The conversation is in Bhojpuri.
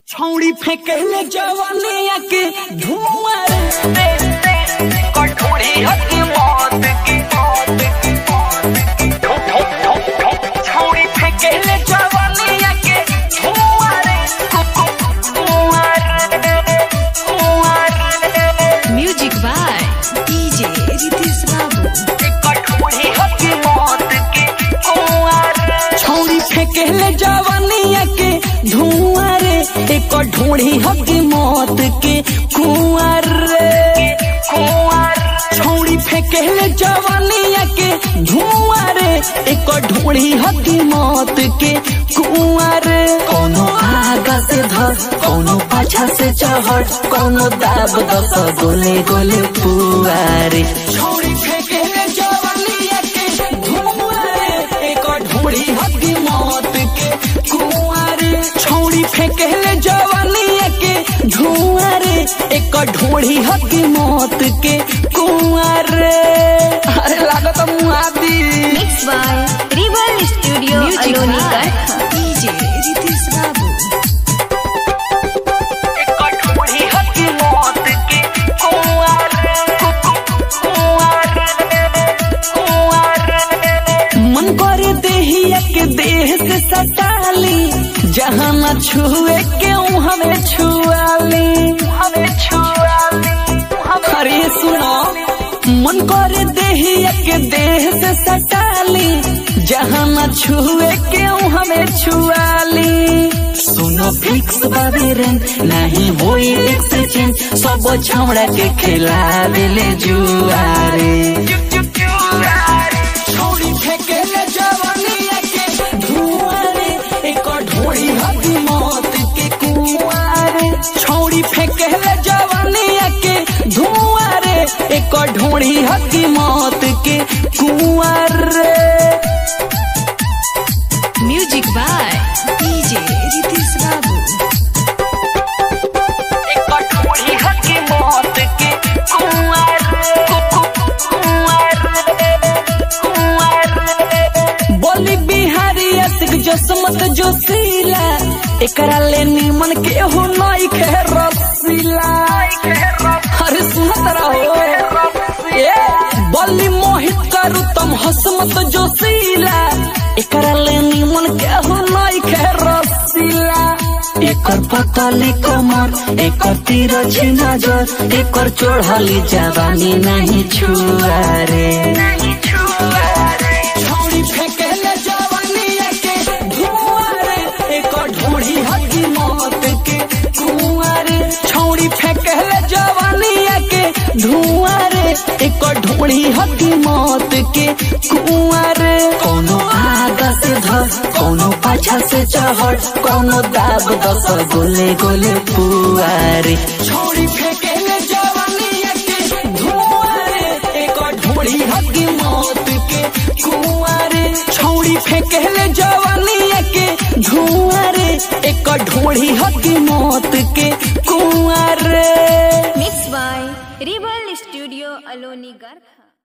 छौड़ी फेंकले जवानिया के धुआं रे कठोरी हकी मौत की छौड़ी फेंकले जवानिया के धुआं रे म्यूजिक बाय डीजे रितेश बाबू। कठोरी हकी मौत की छौड़ी फेंकले जवानिया के धुआं रे एक ढूंढी हकी मौत के कुंवर छौड़ी फेंकले जवानिया के धुआं रे एक ढूंढी हकी मौत के कुंवर कोनो आगा से धर कोनो पाछा से चढ़ कोनो दाब दस गोले गोले पुआरे छौड़ी फेंकले जवानिया के धुआं रे एक ढूंढी हकी मौत के कुंवर छौड़ी फेंकले जवानिया के धुआं रे एक ढूंढी हकी मौत के कुंवर अरे लागत मुआदी mix by Ribal studio Aloni का डीजे रितेश बाबू। एक ढूंढी हकी मौत के कुंवर मन करे देहिया के देह से सटाली जहाँ न छुए के हमें छुआली अरे सुनो मन करे देहिया के देह से सटाली जहाँ न छुए के हमें छुआली सुनो फिक्स बाबेरे नहीं होई एक्सचेंज सब छौड़ा के खिला दिले जुआरे छौड़ी फेंकले जवानिया के धुआं रे एक ढोड़ी हकी मौत के कुंवर छौड़ी फेंकले जवानिया के धुआं रे एक ढोड़ी हकी मौत के कुंवर म्यूजिक बाय डीजे रितेश बाबू। एक ढोड़ी हकी मौत के कुंवर बोली बिहारी असिक जसमत जोशीला एकरा ले निमन के हो नई के रसीला अरे सुनत रहो बोली मोहित करू तुम हसमत जोशीला एकरा ले निमन के हो नई के रसीला एकर पतली कमर एकर तिरछी नजर एकर चढ़ली जवानी नहीं छुआरे छौड़ी फेंकले जवानिया के धुआं रे एक ढूंढी हकी मौत के कुंवर छौड़ी फेंकले जवानिया के धुआं रे एक ढूंढी हकी मौत के कुंवर कोनो आगा से धर कोनो पाछा से चढ़ कोनो दाब दस गोले गोले पुआरे छौड़ी फेंकले जवानिया के धुआं रे एक ढूंढी हकी मौत के कुंवर छौड़ी फेंकले जवानिया के धुआं रे एक ढूंढी हकी मौत के कुंवर mix by Ribal studio Aloni का।